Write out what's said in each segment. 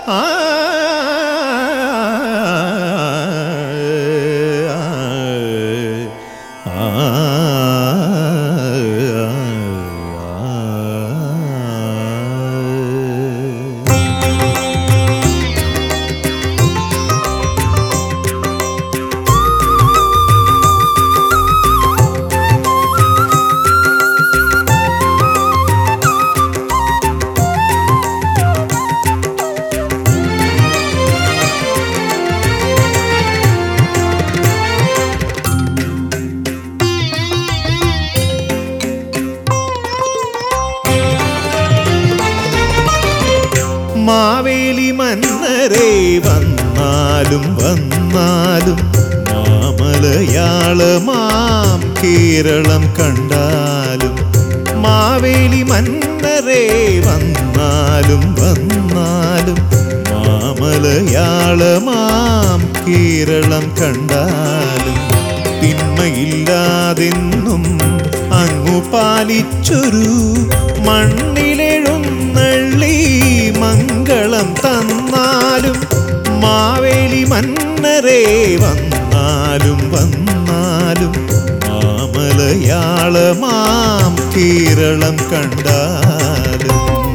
ആ മാവേലി മന്നരേ വന്നാലും വന്നാലും മാമലയാളമാം കേരളം കണ്ടാലും മാവേലി മന്നരേ വന്നാലും വന്നാലും മാമലയാളമാം കേരളം കണ്ടാലും തിന്മയില്ലാതെന്നും അങ്ങു പാലിച്ചൊരു മണ്ണിലെഴുന്നള്ളി മംഗളം തന്നാലും മാവേലി മന്നരേ വന്നാലും വന്നാലും മാമലയാളമാം കേരളം കണ്ടാലും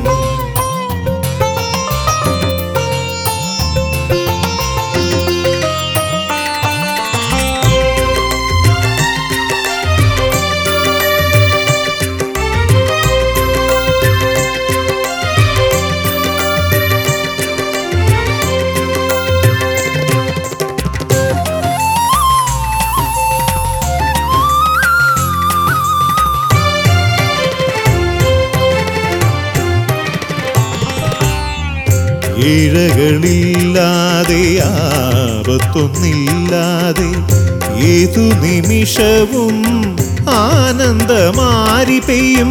ഇഴകളില്ലാതെ ആപത്തൊന്നില്ലാതെ ഏതു നിമിഷവും ആനന്ദമാരി പെയ്യും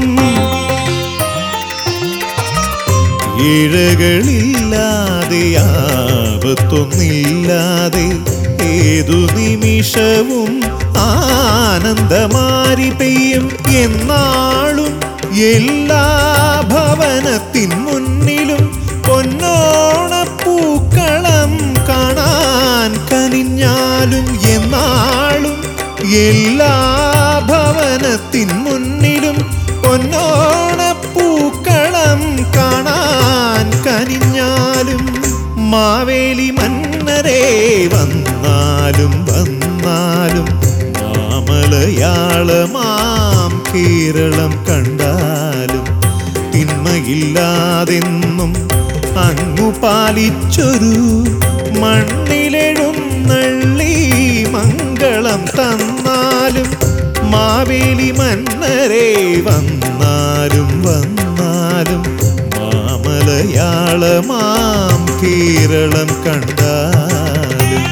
ഇഴകളില്ലാതെ ആപത്തൊന്നില്ലാതെ ഏതു നിമിഷവും ആനന്ദമാരി പെയ്യും എന്നാളും എല്ലാ ഭവനത്തിൻ മുന്നിലും പൊന്നോണപ്പൂക്കളം കാണാൻ കനിഞ്ഞാലും എന്നാളും എല്ലാ ഭവനത്തിൻ മുന്നിലും പൊന്നോണപ്പൂക്കളം കാണാൻ കനിഞ്ഞാലും മാവേലി മന്നരേ വന്നാലും വന്നാലും മാമലയാളമാം കേരളം കണ്ടാലും തിന്മയില്ലാതെന്നും അങ്ങു പാലിച്ചൊരു മണ്ണിലെഴുന്നള്ളി മംഗളം തന്നാലും മാവേലി മന്നരേ വന്നാലും വന്നാലും മാമലയാളമാം കേരളം കണ്ടാലും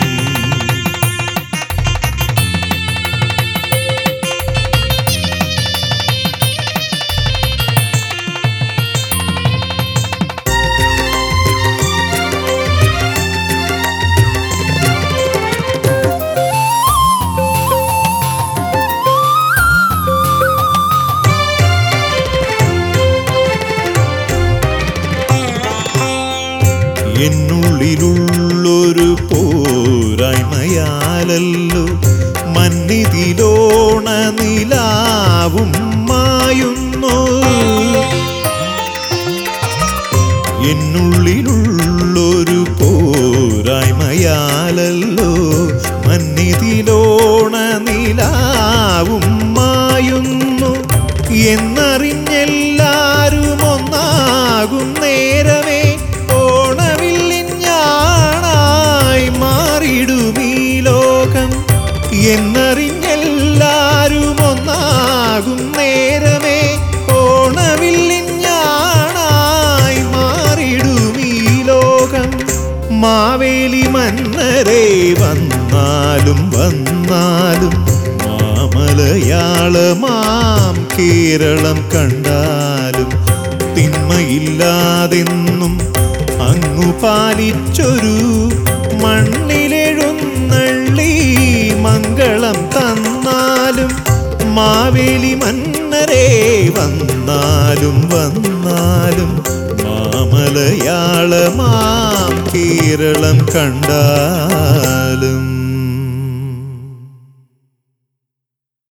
എന്നുള്ളിലുള്ളൊരു പോരായ്മയാലല്ലോ മന്നിതിലോണ നിലാവും മായുന്നു എന്നുള്ളിലുള്ളൊരു പോരായ്മയാലല്ലോ മന്നിതിലോണ നിലാവും മായുന്നു എന്നറിഞ്ഞെല്ലാരും ഒന്നാകും നേരമേ എന്നറിഞ്ഞെല്ലാരും ഒന്നാകും നേരമേ ഓണവില്ലിഞ്ഞാണായി മാറിടും ഈ ലോകം മാവേലി മന്നരേ വന്നാലും വന്നാലും മാമലയാളമാം കേരളം കണ്ടാലും തിന്മയില്ലാതെന്നും അങ്ങു പാലിച്ചൊരു മണ്ണിലെഴുന്നള്ളി മംഗളം തന്നാലും മാവേലി മന്നരേ വന്നാലും വന്നാലും മാമലയാളമാം കേരളം കണ്ടാലും